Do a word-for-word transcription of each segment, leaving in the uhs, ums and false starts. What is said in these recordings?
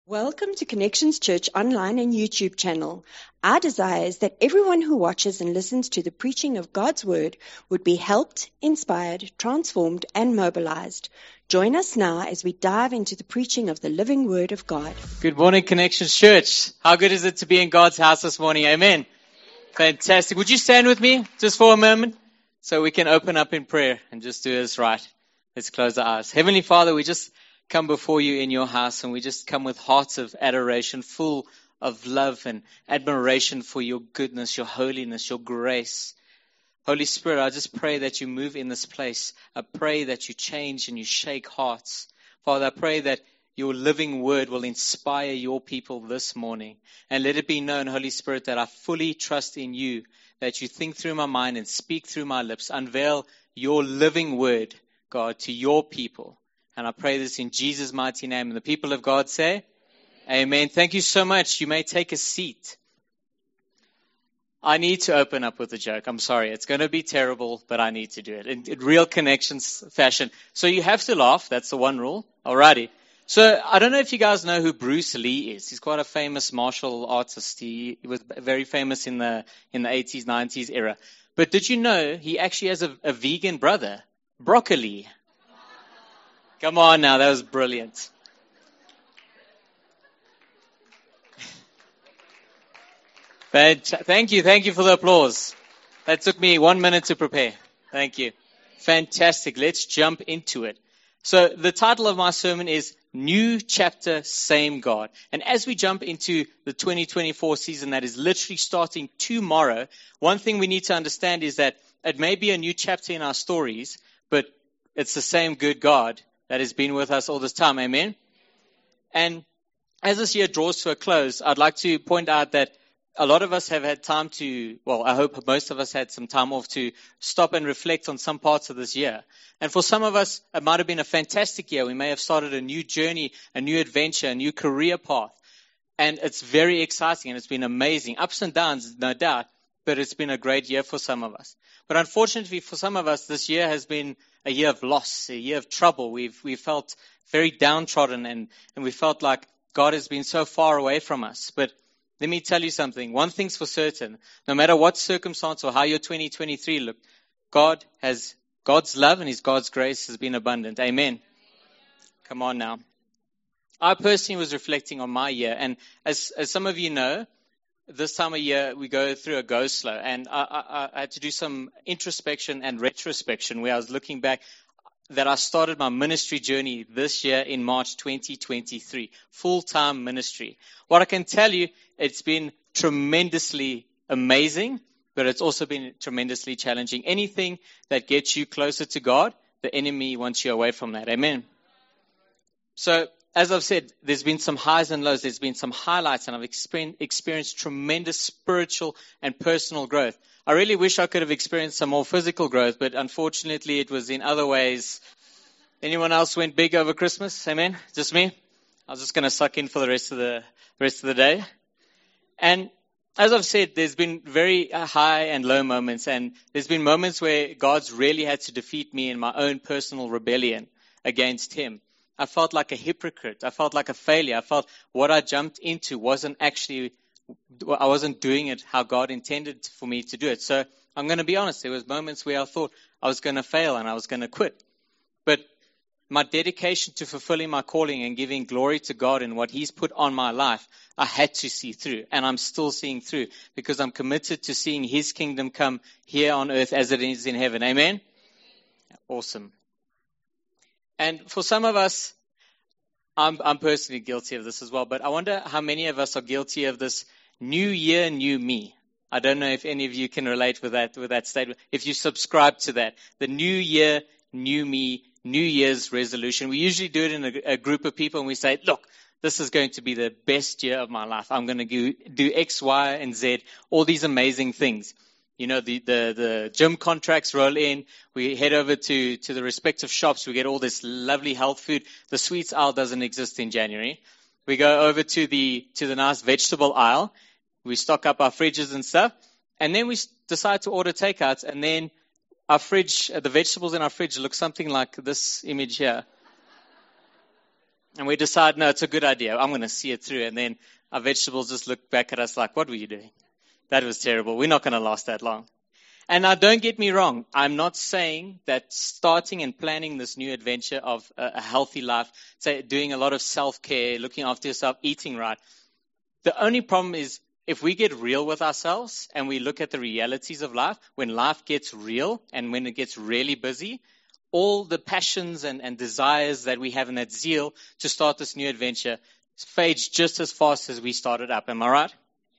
Welcome to Connections Church online and YouTube channel. Our desire is that everyone who watches and listens to the preaching of God's Word would be helped, inspired, transformed, and mobilized. Join us now as we dive into the preaching of the living Word of God. Good morning, Connections Church. How good is it to be in God's house this morning? Amen. Fantastic. Would you stand with me just for a moment so we can open up in prayer and just do this right? Let's close our eyes. Heavenly Father, we just come before you in your house, and we just come with hearts of adoration, full of love and admiration for your goodness, your holiness, your grace. Holy Spirit, I just pray that you move in this place. I pray that you change and you shake hearts. Father, I pray that your living word will inspire your people this morning. And let it be known, Holy Spirit, that I fully trust in you, that you think through my mind and speak through my lips. Unveil your living word, God, to your people. And I pray this in Jesus' mighty name. And the people of God say, Amen. Amen. Thank you so much. You may take a seat. I need to open up with a joke. I'm sorry. It's going to be terrible, but I need to do it in, in real Connections fashion. So you have to laugh. That's the one rule. Alrighty. So I don't know if you guys know who Bruce Lee is. He's quite a famous martial artist. He, he was very famous in the in the eighties, nineties era. But did you know he actually has a, a vegan brother, Broccoli? Come on now, that was brilliant. Thank you, thank you for the applause. That took me one minute to prepare. Thank you. Fantastic. Let's jump into it. So the title of my sermon is New Chapter, Same God. And as we jump into the twenty twenty-four season that is literally starting tomorrow, one thing we need to understand is that it may be a new chapter in our stories, but it's the same good God that has been with us all this time. Amen? And as this year draws to a close, I'd like to point out that a lot of us have had time to, well, I hope most of us had some time off to stop and reflect on some parts of this year. And for some of us, it might have been a fantastic year. We may have started a new journey, a new adventure, a new career path. And it's very exciting and it's been amazing. Ups and downs, no doubt, but it's been a great year for some of us. But unfortunately for some of us, this year has been a year of loss, a year of trouble. We've we felt very downtrodden and, and we felt like God has been so far away from us. But let me tell you something. One thing's for certain. No matter what circumstance or how your twenty twenty-three looked, God has, God's love and His God's grace has been abundant. Amen. Come on now. I personally was reflecting on my year. And as, as some of you know, this time of year, we go through a go slow, and I, I, I had to do some introspection and retrospection where I was looking back that I started my ministry journey this year in March twenty twenty-three, full-time ministry. What I can tell you, it's been tremendously amazing, but it's also been tremendously challenging. Anything that gets you closer to God, the enemy wants you away from that. Amen. So, as I've said, there's been some highs and lows. There's been some highlights, and I've experienced tremendous spiritual and personal growth. I really wish I could have experienced some more physical growth, but unfortunately it was in other ways. Anyone else went big over Christmas? Amen? Just me? I was just going to suck in for the rest of the rest of the day. And as I've said, there's been very high and low moments, and there's been moments where God's really had to defeat me in my own personal rebellion against Him. I felt like a hypocrite. I felt like a failure. I felt what I jumped into wasn't actually, I wasn't doing it how God intended for me to do it. So I'm going to be honest. There was moments where I thought I was going to fail and I was going to quit. But my dedication to fulfilling my calling and giving glory to God in what He's put on my life, I had to see through. And I'm still seeing through because I'm committed to seeing His kingdom come here on earth as it is in heaven. Amen? Awesome. And for some of us, I'm, I'm personally guilty of this as well, but I wonder how many of us are guilty of this new year, new me. I don't know if any of you can relate with that, with that statement. If you subscribe to that, the new year, new me, New Year's resolution. We usually do it in a, a group of people and we say, look, this is going to be the best year of my life. I'm going to do, do X, Y, and Z, all these amazing things. You know, the, the, the gym contracts roll in. We head over to, to the respective shops. We get all this lovely health food. The sweets aisle doesn't exist in January. We go over to the, to the nice vegetable aisle. We stock up our fridges and stuff. And then we decide to order takeouts. And then our fridge, the vegetables in our fridge look something like this image here. And we decide, no, it's a good idea. I'm going to see it through. And then our vegetables just look back at us like, what were you doing? That was terrible. We're not going to last that long. And now don't get me wrong. I'm not saying that starting and planning this new adventure of a, a healthy life, say doing a lot of self-care, looking after yourself, eating right. The only problem is if we get real with ourselves and we look at the realities of life, when life gets real and when it gets really busy, all the passions and, and desires that we have in that zeal to start this new adventure fades just as fast as we started up. Am I right?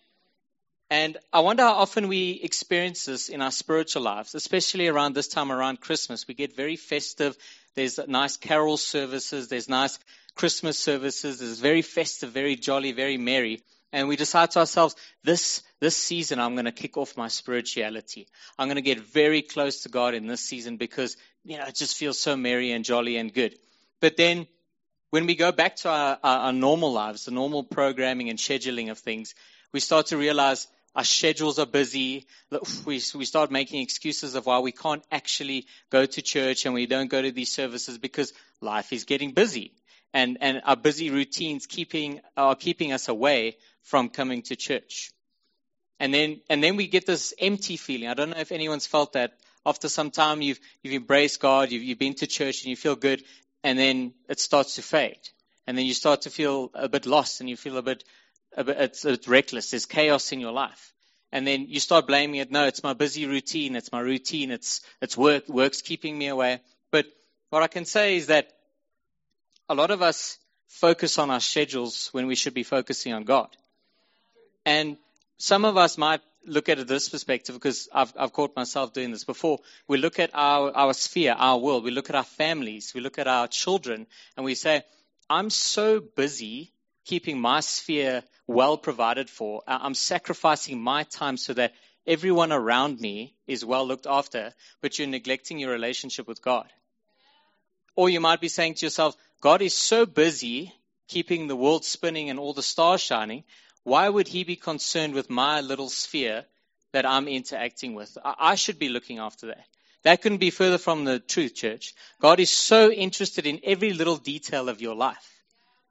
And I wonder how often we experience this in our spiritual lives, especially around this time around Christmas. We get very festive. There's nice carol services. There's nice Christmas services. There's very festive, very jolly, very merry. And we decide to ourselves, this this season I'm going to kick off my spirituality. I'm going to get very close to God in this season because, you know, it just feels so merry and jolly and good. But then when we go back to our, our, our normal lives, the normal programming and scheduling of things, we start to realize our schedules are busy. We, we start making excuses of why we can't actually go to church and we don't go to these services because life is getting busy. And, and our busy routines keeping are keeping us away from coming to church. And then and then we get this empty feeling. I don't know if anyone's felt that. After some time, you've you've embraced God, you've, you've been to church, and you feel good, and then it starts to fade. And then you start to feel a bit lost, and you feel a bit, a bit it's, it's reckless. There's chaos in your life. And then you start blaming it. No, it's my busy routine. It's my routine. It's it's work. Work's keeping me away. But what I can say is that a lot of us focus on our schedules when we should be focusing on God. And some of us might look at it this perspective because I've, I've caught myself doing this before. We look at our, our sphere, our world. We look at our families. We look at our children. And we say, I'm so busy keeping my sphere well provided for. I'm sacrificing my time so that everyone around me is well looked after. But you're neglecting your relationship with God. Or you might be saying to yourself, God is so busy keeping the world spinning and all the stars shining. Why would he be concerned with my little sphere that I'm interacting with? I should be looking after that. That couldn't be further from the truth, church. God is so interested in every little detail of your life.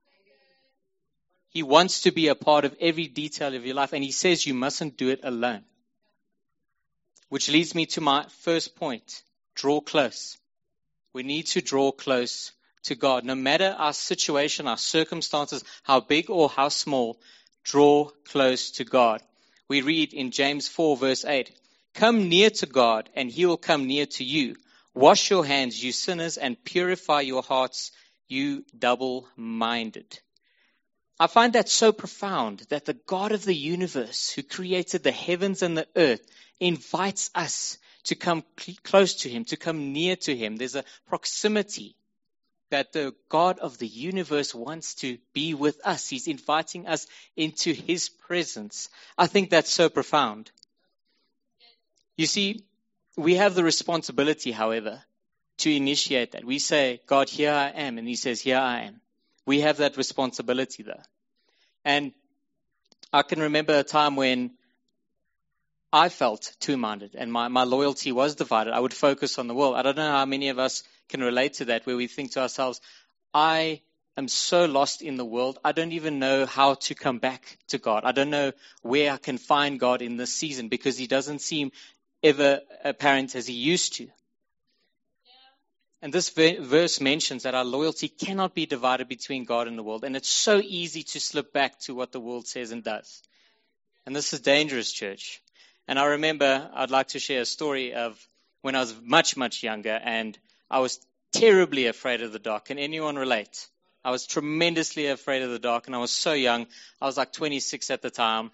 He wants to be a part of every detail of your life, and he says you mustn't do it alone. Which leads me to my first point. Draw close. We need to draw close to God. No matter our situation, our circumstances, how big or how small, draw close to God. We read in James four verse eight, come near to God and he will come near to you. Wash your hands, you sinners, and purify your hearts, you double-minded. I find that so profound that the God of the universe who created the heavens and the earth invites us to come cl- close to him, to come near to him. There's a proximity that the God of the universe wants to be with us. He's inviting us into his presence. I think that's so profound. You see, we have the responsibility, however, to initiate that. We say, God, here I am. And he says, here I am. We have that responsibility, though. And I can remember a time when I felt two-minded and my, my loyalty was divided. I would focus on the world. I don't know how many of us can relate to that, where we think to ourselves, I am so lost in the world. I don't even know how to come back to God. I don't know where I can find God in this season because he doesn't seem ever apparent as he used to. And this verse mentions that our loyalty cannot be divided between God and the world. And it's so easy to slip back to what the world says and does. And this is dangerous, church. And I remember, I'd like to share a story of when I was much, much younger and I was terribly afraid of the dark. Can anyone relate? I was tremendously afraid of the dark and I was so young. I was like twenty-six at the time.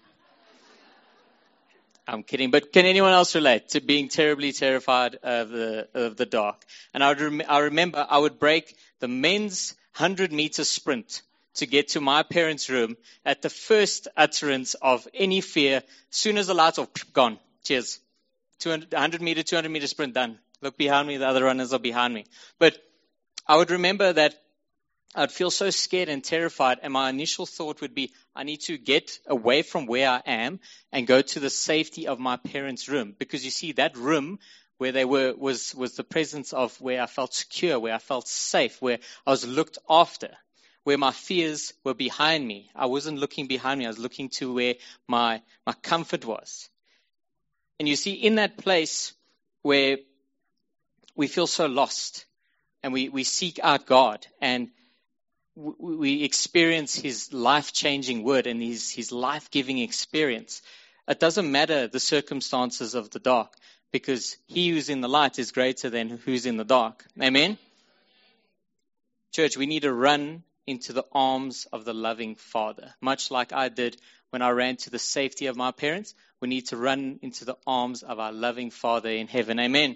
I'm kidding, but can anyone else relate to being terribly terrified of the of the dark? And I, would rem- I remember I would break the men's one hundred meter sprint to get to my parents' room at the first utterance of any fear. As soon as the lights off, gone. Cheers. two hundred, one hundred meter, two hundred meter sprint, done. Look behind me, the other runners are behind me. But I would remember that I'd feel so scared and terrified, and my initial thought would be, I need to get away from where I am and go to the safety of my parents' room. Because you see, that room where they were was, was the presence of where I felt secure, where I felt safe, where I was looked after. where my fears were behind me. I wasn't looking behind me. I was looking to where my, my comfort was. And you see, in that place where we feel so lost and we, we seek out God and we, we experience his life-changing word and his, his life-giving experience, it doesn't matter the circumstances of the dark, because he who's in the light is greater than who's in the dark. Amen? Church, we need to run into the arms of the loving Father. Much like I did when I ran to the safety of my parents, we need to run into the arms of our loving Father in heaven. Amen?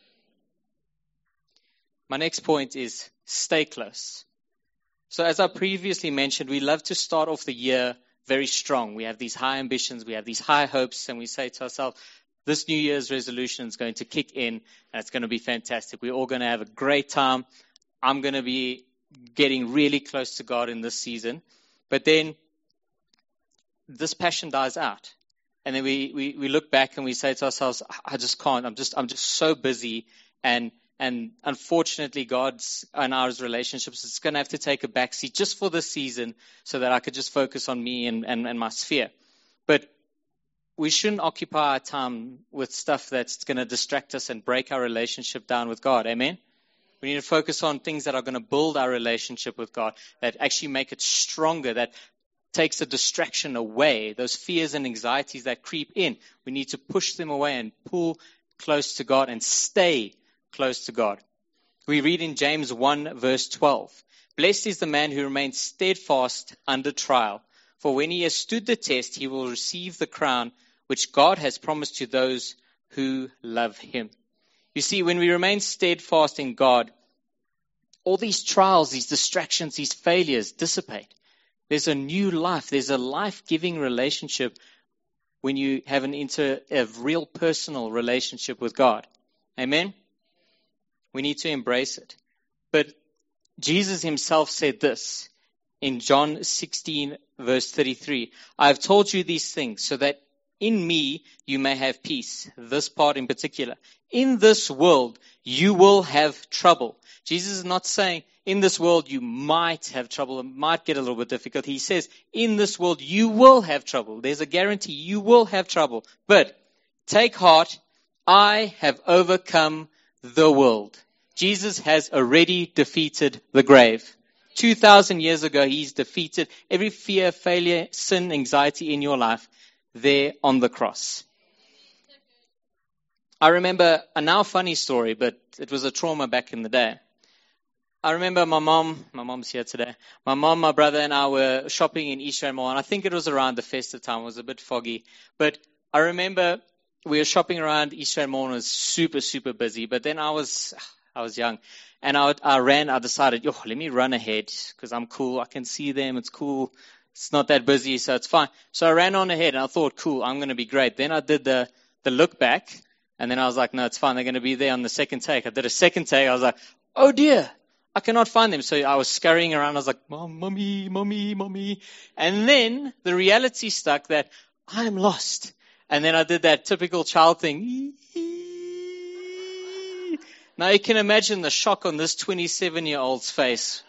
My next point is stay close. So as I previously mentioned, we love to start off the year very strong. We have these high ambitions, we have these high hopes, and we say to ourselves, this New Year's resolution is going to kick in, and it's going to be fantastic. We're all going to have a great time. I'm going to be getting really close to God in this season. But then this passion dies out. And then we, we, we look back and we say to ourselves, I just can't. I'm just I'm just so busy. And and unfortunately, God's and our relationships, it's going to have to take a backseat just for this season so that I could just focus on me and, and, and my sphere. But we shouldn't occupy our time with stuff that's going to distract us and break our relationship down with God. Amen? We need to focus on things that are going to build our relationship with God, that actually make it stronger, that takes the distraction away, those fears and anxieties that creep in. We need to push them away and pull close to God and stay close to God. We read in James one verse twelve, blessed is the man who remains steadfast under trial, for when he has stood the test, he will receive the crown which God has promised to those who love him. You see, when we remain steadfast in God, all these trials, these distractions, these failures dissipate. There's a new life. There's a life-giving relationship when you have an inter, a real personal relationship with God. Amen? We need to embrace it. But Jesus himself said this in John sixteen, verse thirty-three. I have told you these things so that in me you may have peace. This part in particular. In this world you will have trouble. Jesus is not saying in this world you might have trouble. It might get a little bit difficult. He says in this world you will have trouble. There's a guarantee you will have trouble. But take heart, I have overcome the world. Jesus has already defeated the grave. two thousand years ago, he's defeated every fear, failure, sin, anxiety in your life there on the cross. I remember a now funny story, but it was a trauma back in the day. I remember my mom, my mom's here today. My mom, my brother, and I were shopping in East Rand Mall, and I think it was around the festive time. It was a bit foggy. But I remember we were shopping around East Rand Mall, and it was super, super busy. But then I was, I was young, and I, I ran, I decided, yo, let me run ahead, because I'm cool. I can see them. It's cool. It's not that busy, so it's fine. So I ran on ahead, and I thought, cool, I'm going to be great. Then I did the, the look back, and then I was like, no, it's fine. They're going to be there on the second take. I did a second take. I was like, oh, dear. I cannot find them. So I was scurrying around. I was like, Mom, mommy, mommy, mommy. And then the reality stuck that I am lost. And then I did that typical child thing. Now you can imagine the shock on this twenty-seven-year-old's face.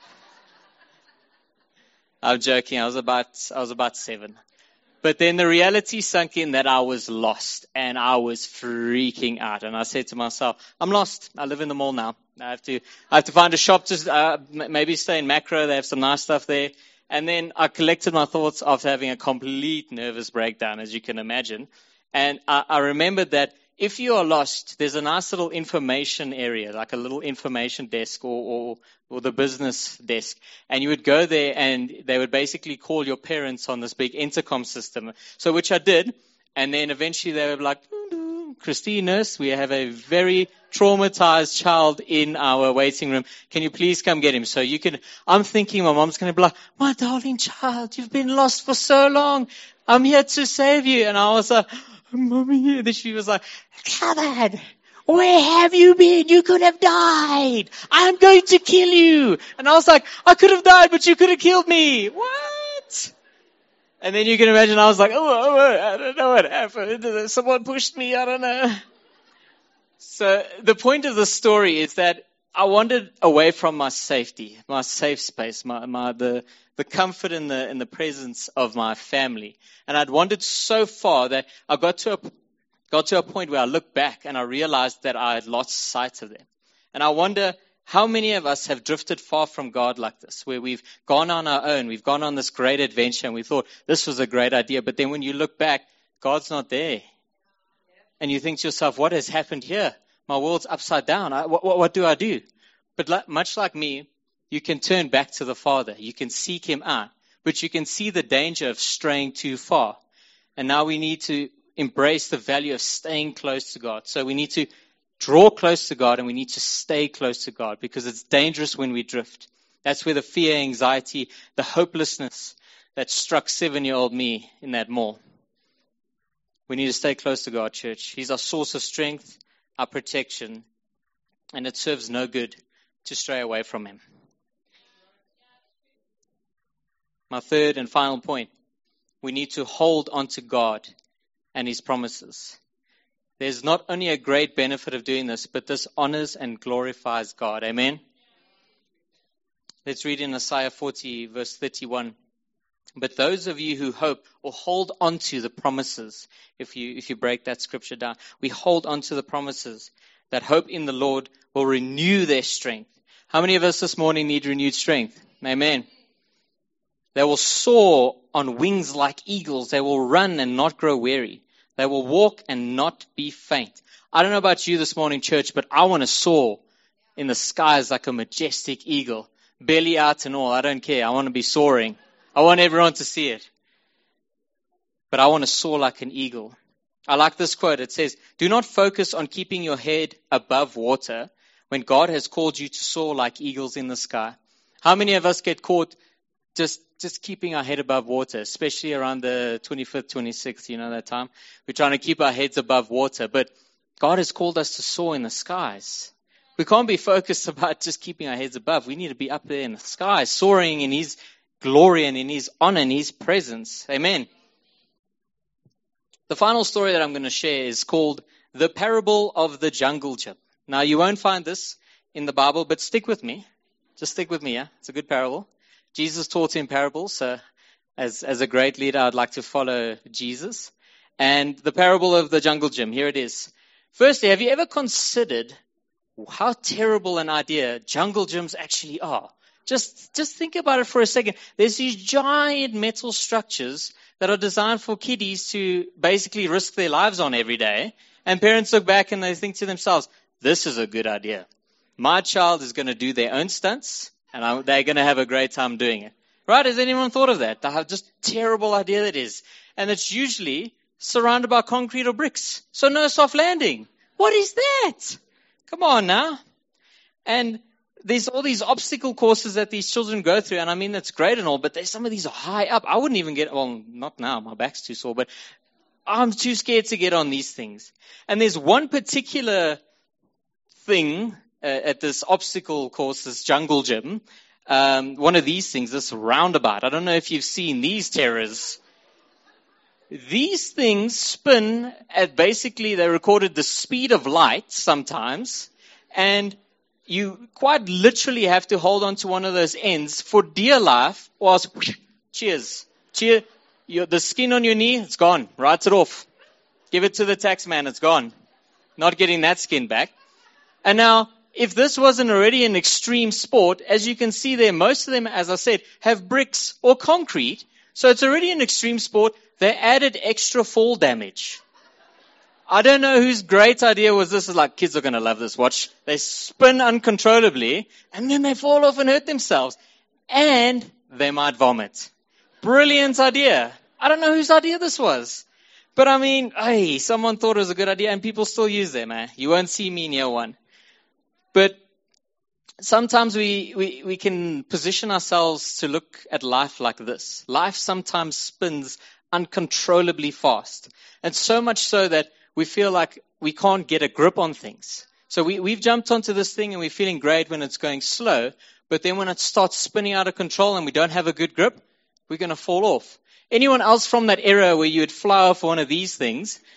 I'm joking. I was about, I was about seven. But then the reality sunk in that I was lost and I was freaking out. And I said to myself, I'm lost. I live in the mall now. I have to, I have to find a shop to uh, maybe stay in Macro. They have some nice stuff there. And then I collected my thoughts after having a complete nervous breakdown, as you can imagine. And I, I remembered that if you are lost, there's a nice little information area, like a little information desk or, or, or the business desk. And you would go there and they would basically call your parents on this big intercom system. So which I did. And then eventually they were like, Christine, nurse, we have a very traumatized child in our waiting room. Can you please come get him? So you can, I'm thinking my mom's going to be like, my darling child, you've been lost for so long. I'm here to save you. And I was like, Mommy. And then she was like, Kevin, where have you been? You could have died. I'm going to kill you. And I was like, I could have died, but you could have killed me. What? And then you can imagine I was like, oh, oh, I don't know what happened. Someone pushed me. I don't know. So the point of the story is that I wandered away from my safety, my safe space, my, my the the comfort in the in the presence of my family. And I'd wandered so far that I got to a got to a point where I looked back and I realized that I had lost sight of them. And I wonder how many of us have drifted far from God like this, where we've gone on our own, we've gone on this great adventure and we thought this was a great idea, but then when you look back, God's not there. And you think to yourself, what has happened here? My world's upside down. I, what, what do I do? But like, much like me, you can turn back to the Father. You can seek Him out. But you can see the danger of straying too far. And now we need to embrace the value of staying close to God. So we need to draw close to God and we need to stay close to God because it's dangerous when we drift. That's where the fear, anxiety, the hopelessness that struck seven-year-old me in that mall. We need to stay close to God, church. He's our source of strength, our protection, and it serves no good to stray away from Him. My third and final point, we need to hold on to God and His promises. There's not only a great benefit of doing this, but this honors and glorifies God. Amen? Let's read in Isaiah forty, verse thirty-one. But those of you who hope or hold on to the promises, if you if you break that scripture down, we hold on to the promises that hope in the Lord will renew their strength. How many of us this morning need renewed strength? Amen. They will soar on wings like eagles. They will run and not grow weary. They will walk and not be faint. I don't know about you this morning, church, but I want to soar in the skies like a majestic eagle. Belly out and all. I don't care. I want to be soaring. I want everyone to see it. But I want to soar like an eagle. I like this quote. It says, do not focus on keeping your head above water when God has called you to soar like eagles in the sky. How many of us get caught just just keeping our head above water, especially around the twenty-fifth, twenty-sixth, you know that time? We're trying to keep our heads above water, but God has called us to soar in the skies. We can't be focused about just keeping our heads above. We need to be up there in the sky, soaring in His glory and in His honor and His presence. Amen. The final story that I'm going to share is called The Parable of the Jungle Gym. Now, you won't find this in the Bible, but stick with me. Just stick with me, yeah? It's a good parable. Jesus taught in parables, so as, as a great leader, I'd like to follow Jesus. And the parable of the jungle gym, here it is. Firstly, have you ever considered how terrible an idea jungle gyms actually are? Just, just think about it for a second. There's these giant metal structures that are designed for kiddies to basically risk their lives on every day. And parents look back and they think to themselves, this is a good idea. My child is going to do their own stunts and I, they're going to have a great time doing it. Right? Has anyone thought of that? How just terrible idea that is. And it's usually surrounded by concrete or bricks. So no soft landing. What is that? Come on now. And there's all these obstacle courses that these children go through. And I mean, that's great and all, but there's some of these are high up. I wouldn't even get, well, not now. My back's too sore, but I'm too scared to get on these things. And there's one particular thing uh, at this obstacle course, this jungle gym. Um, one of these things, this roundabout. I don't know if you've seen these terrors. These things spin at basically, they recorded the speed of light sometimes. And you quite literally have to hold on to one of those ends for dear life, or else, cheers. Cheer. Your, the skin on your knee, it's gone. Write it off. Give it to the tax man, it's gone. Not getting that skin back. And now, if this wasn't already an extreme sport, as you can see there, most of them, as I said, have bricks or concrete. So it's already an extreme sport. They added extra fall damage. I don't know whose great idea was this. Is like, kids are going to love this. Watch. They spin uncontrollably and then they fall off and hurt themselves. And they might vomit. Brilliant idea. I don't know whose idea this was. But I mean, hey, someone thought it was a good idea and people still use them. Eh? You won't see me near one. But sometimes we, we, we can position ourselves to look at life like this. Life sometimes spins uncontrollably fast. And so much so that we feel like we can't get a grip on things. So we, we've jumped onto this thing and we're feeling great when it's going slow. But then when it starts spinning out of control and we don't have a good grip, we're going to fall off. Anyone else from that era where you would fly off one of these things?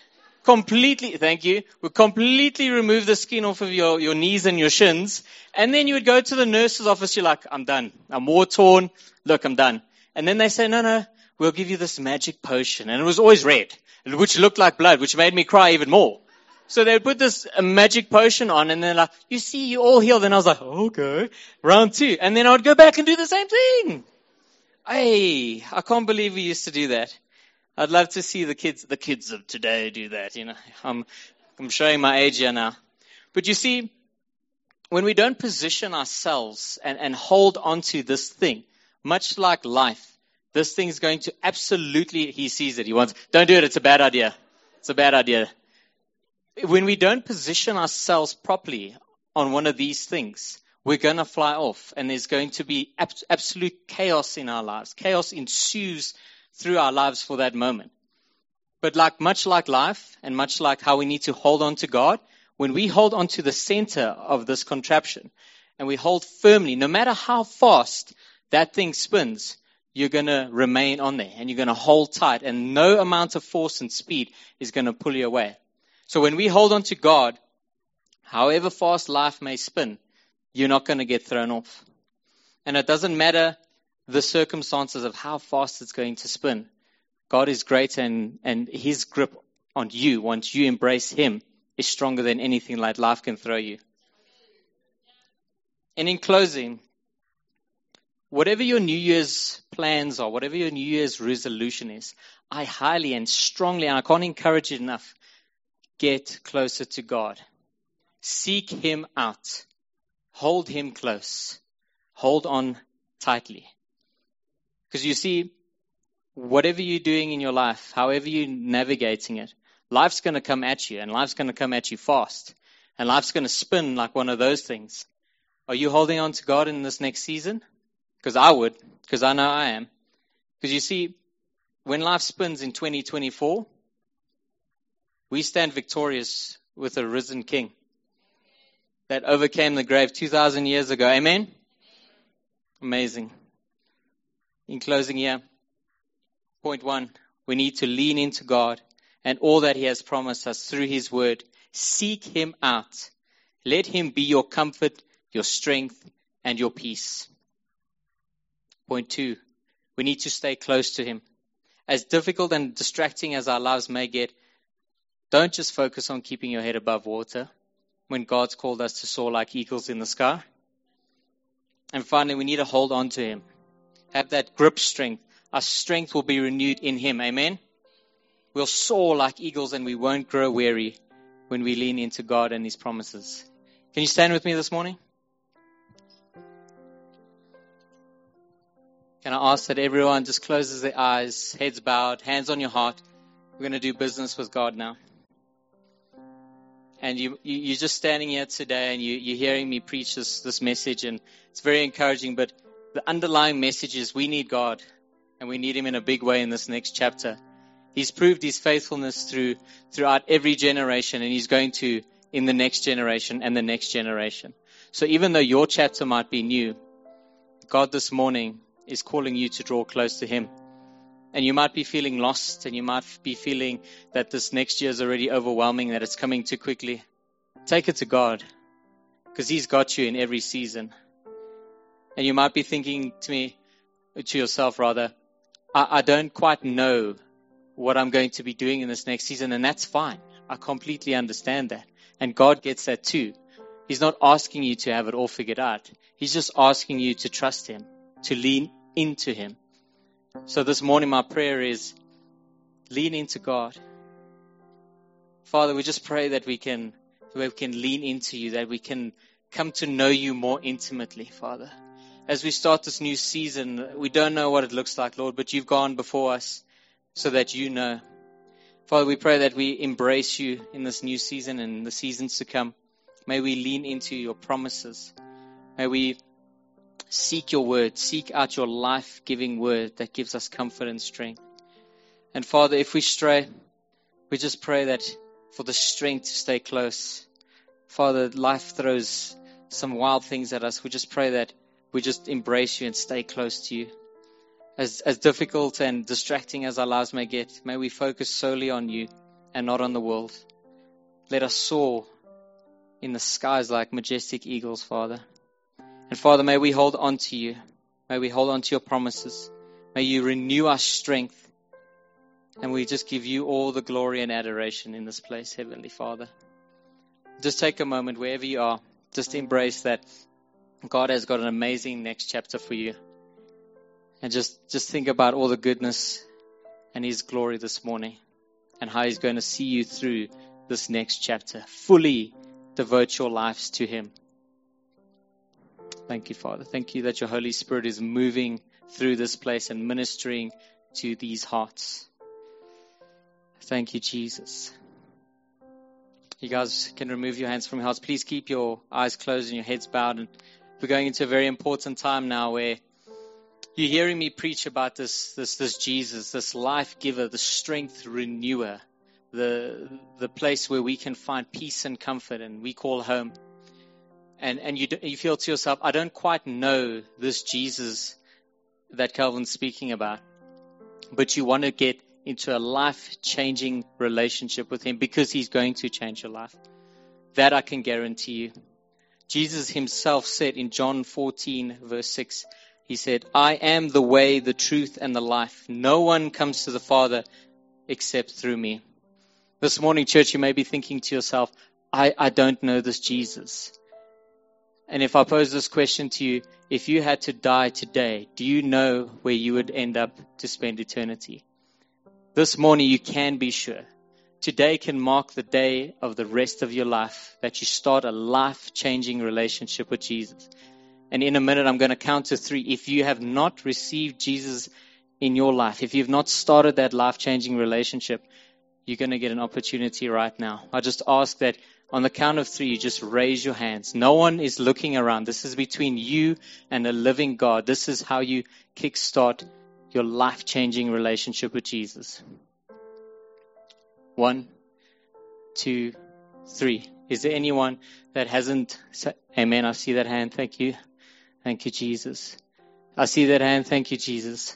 completely, thank you, would completely remove the skin off of your, your knees and your shins. And then you would go to the nurse's office. You're like, I'm done. I'm war torn. Look, I'm done. And then they say, no, no, we'll give you this magic potion. And it was always red, which looked like blood, which made me cry even more. So they would put this uh, magic potion on, and they're like, you see, you all healed. And I was like, okay, round two. And then I would go back and do the same thing. Hey, I can't believe we used to do that. I'd love to see the kids, the kids of today do that. You know, I'm, I'm showing my age here now. But you see, when we don't position ourselves and, and hold on to this thing, much like life, this thing is going to absolutely, he sees it. He wants, don't do it. It's a bad idea. It's a bad idea. When we don't position ourselves properly on one of these things, we're going to fly off, and there's going to be ab- absolute chaos in our lives. Chaos ensues through our lives for that moment. But like much like life, and much like how we need to hold on to God, when we hold on to the center of this contraption, and we hold firmly, no matter how fast that thing spins, you're going to remain on there, and you're going to hold tight, and no amount of force and speed is going to pull you away. So when we hold on to God, however fast life may spin, you're not going to get thrown off. And it doesn't matter the circumstances of how fast it's going to spin. God is great, and, and his grip on you, once you embrace him, is stronger than anything like life can throw you. And in closing, whatever your New Year's plans are, whatever your New Year's resolution is, I highly and strongly, and I can't encourage it enough, get closer to God. Seek him out. Hold him close. Hold on tightly. Because you see, whatever you're doing in your life, however you're navigating it, life's going to come at you, and life's going to come at you fast. And life's going to spin like one of those things. Are you holding on to God in this next season? Because I would, because I know I am. Because you see, when life spins in twenty twenty-four, we stand victorious with a risen King that overcame the grave two thousand years ago. Amen? Amazing. In closing here, point one, we need to lean into God and all that he has promised us through his word. Seek him out. Let him be your comfort, your strength, and your peace. Point two, we need to stay close to him. As difficult and distracting as our lives may get, don't just focus on keeping your head above water when God's called us to soar like eagles in the sky. And finally, we need to hold on to him. Have that grip strength. Our strength will be renewed in him. Amen? We'll soar like eagles, and we won't grow weary when we lean into God and his promises. Can you stand with me this morning? Can I ask that everyone just closes their eyes, heads bowed, hands on your heart. We're going to do business with God now. And you, you, you're just standing here today, and you, you're hearing me preach this, this message, and it's very encouraging. But the underlying message is we need God, and we need him in a big way in this next chapter. He's proved his faithfulness through throughout every generation, and he's going to in the next generation and the next generation. So even though your chapter might be new, God this morning is calling you to draw close to him. And you might be feeling lost, and you might be feeling that this next year is already overwhelming, that it's coming too quickly. Take it to God, because he's got you in every season. And you might be thinking to me, to yourself rather, I, I don't quite know what I'm going to be doing in this next season, and that's fine. I completely understand that. And God gets that too. He's not asking you to have it all figured out. He's just asking you to trust him, to lean into him. So this morning, my prayer is lean into God. Father, we just pray that we can, that we can lean into you, that we can come to know you more intimately, Father. As we start this new season, we don't know what it looks like, Lord, but you've gone before us so that you know. Father, we pray that we embrace you in this new season and the seasons to come. May we lean into your promises. May we seek your word, seek out your life-giving word that gives us comfort and strength. And Father, if we stray, we just pray that for the strength to stay close. Father, life throws some wild things at us. We just pray that we just embrace you and stay close to you. As, as difficult and distracting as our lives may get, may we focus solely on you and not on the world. Let us soar in the skies like majestic eagles, Father. And Father, may we hold on to you. May we hold on to your promises. May you renew our strength. And we just give you all the glory and adoration in this place, Heavenly Father. Just take a moment wherever you are. Just embrace that God has got an amazing next chapter for you. And just, just think about all the goodness and His glory this morning. And how He's going to see you through this next chapter. Fully devote your lives to Him. Thank you, Father. Thank you that your Holy Spirit is moving through this place and ministering to these hearts. Thank you, Jesus. You guys can remove your hands from your hearts. Please keep your eyes closed and your heads bowed. And we're going into a very important time now where you're hearing me preach about this, this, this Jesus, this life giver, the strength renewer, the, the place where we can find peace and comfort and we call home. And, and you, you feel to yourself, I don't quite know this Jesus that Calvin's speaking about, but you want to get into a life-changing relationship with Him because He's going to change your life. That I can guarantee you. Jesus Himself said in John fourteen verse six, He said, I am the way, the truth, and the life. No one comes to the Father except through me. This morning, church, you may be thinking to yourself, I, I don't know this Jesus. And if I pose this question to you, if you had to die today, do you know where you would end up to spend eternity? This morning, you can be sure. Today can mark the day of the rest of your life that you start a life-changing relationship with Jesus. And in a minute, I'm going to count to three. If you have not received Jesus in your life, if you've not started that life-changing relationship, you're going to get an opportunity right now. I just ask that on the count of three, you just raise your hands. No one is looking around. This is between you and a living God. This is how you kickstart your life-changing relationship with Jesus. One, two, three. Is there anyone that hasn't said, Amen? I see that hand. Thank you. Thank you, Jesus. I see that hand. Thank you, Jesus.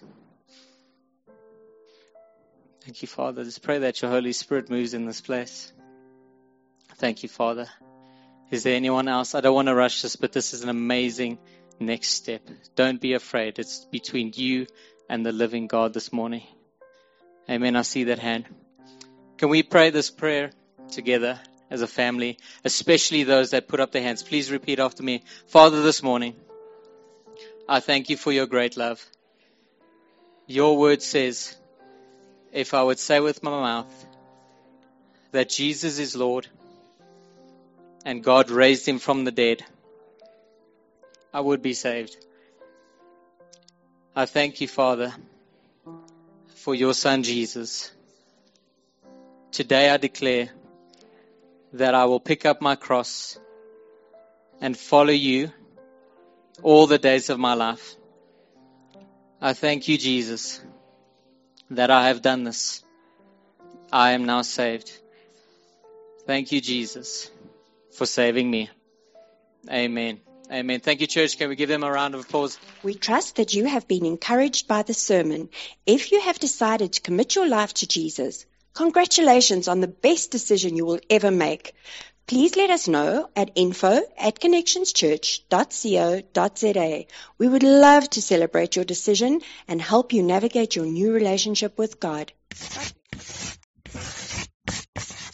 Thank you, Father. Just pray that your Holy Spirit moves in this place. Thank you, Father. Is there anyone else? I don't want to rush this, but this is an amazing next step. Don't be afraid. It's between you and the living God this morning. Amen. I see that hand. Can we pray this prayer together as a family, especially those that put up their hands? Please repeat after me. Father, this morning, I thank you for your great love. Your word says, if I would say with my mouth that Jesus is Lord and God raised him from the dead, I would be saved. I thank you, Father, for your Son, Jesus. Today I declare that I will pick up my cross and follow you all the days of my life. I thank you, Jesus, that I have done this. I am now saved. Thank you, Jesus, for saving me. Amen. Amen. Thank you, church. Can we give them a round of applause? We trust that you have been encouraged by the sermon. If you have decided to commit your life to Jesus, congratulations on the best decision you will ever make. Please let us know at info at connectionschurch dot co dot za. We would love to celebrate your decision and help you navigate your new relationship with God.